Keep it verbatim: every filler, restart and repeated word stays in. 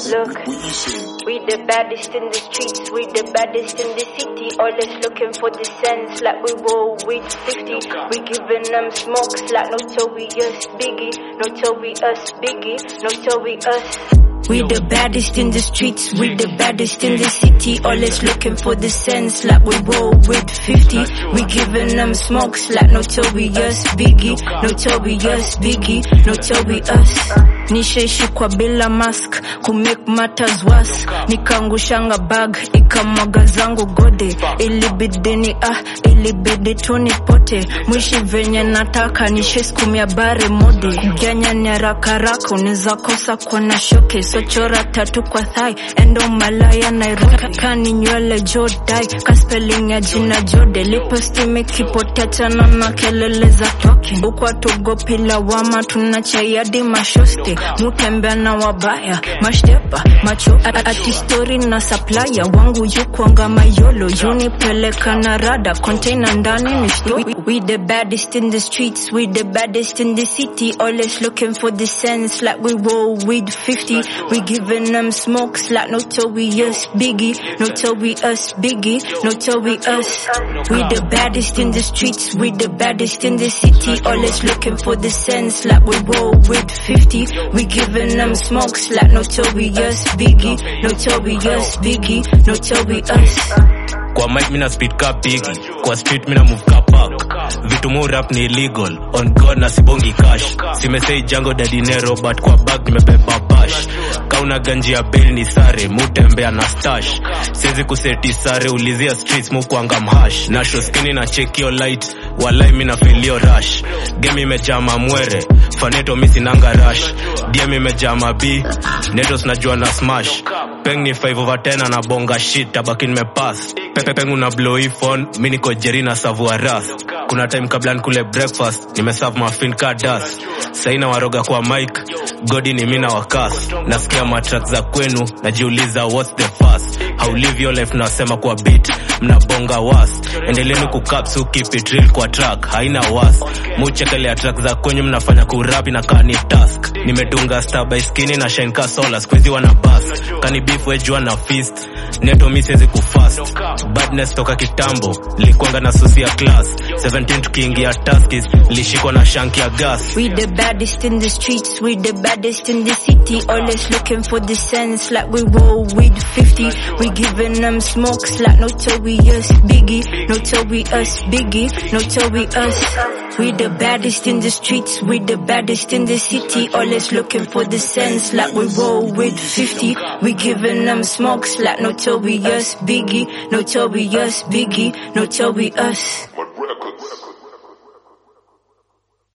Look, we the baddest in the streets, we the baddest in the city. Always looking for the sense, like we roll with fifty. We giving them smokes, like notorious Biggie, notorious Biggie, notorious. We the baddest in the streets, we the baddest in the city. Always looking for the sense, like we roll with fifty. We giving them smokes, like notorious Biggie, notorious Biggie, notorious. Nishaishi kwa bila mask, ku make matters worse. Nikaangushanga bag, ikamwaga zangu gode. Ilibidi ni ah, ilibidi tu nipote. Mwishi venye nataka, nishiskumia bare mode. Ganya ni haraka haraka, unaweza kosa kwa na shoke. So chora tatu kwa thigh, endo malaya Nairobi. Kani nywele jodai, ka spelling ya jina jode. Lipo stime kipotea chana na kelele za talking. Ukwa tugopi lawama, tunachayadi mashoste. Mutembea na wabaya, mashtepa, macho ati story na supplier. Wangu yukwanga mayolo, unipeleka na rada. Container ndani ni story. We the baddest in the streets, we the baddest in the city. Always looking for the sense, like we roll with fifty. We giving them smokes, like notorious Biggie, notorious Biggie, notorious. We the baddest in the streets, we the baddest in the city. Always looking for the sense, like we roll with fifty. We giving them smokes, like notorious Biggie, notorious Biggie, notorious. Kwa mic mina speed ka Biggie, kwa street mina move ka Park. Vitu mu rap ni illegal, on God na sibongi cash. Simesei jango da dinero, but kwa bag nimebeba bash. Kauna ganji ya bail ni sare, mutembea na stash. Siezi kuseti sare, ulizia streets mu kuanga mhash. Na show skinny na check your light, walai mina feel your rush. Game imejama mwere, faneto misi nanga rush. D M imejama B, netos najua na smash. Peng ni five over ten na bonga shit, tabaki nimepass. Pepe pengu na blow phone, mimi niko Jerry na savua ras. Kuna time kabla nikule breakfast, nimeserve muffin ka dust. Saina waroga kwa mic, godi ni mina wakas. Nasikia matrack za kwenu, najiuliza what's the fuss. How live your life nasema kwa beat, mnabonga was. Endeleeni kukapsu, keep it real kwa track, haina was. Muchekele ya track za kwenyu mnafanya kurapi na kani task. Nimedunga star by skinny na shine ka solar, squeezy wana bust. Kani beef wejua na fist, neto misezi kufast. Badness toka kitambo, likuanga na susi ya class. seventeen tukiingia taskis, lishikwa na shank ya gas. We the baddest in the streets, we the baddest in the city. Always looking for the sense, like we roll with fifty. We giving them smokes, like notorious Biggie, notorious Biggie, notorious. We the baddest in the streets, we the baddest in the city. Always looking for the sense, like we roll with fifty. We giving them smokes, like notorious Biggie, notorious Biggie, notorious.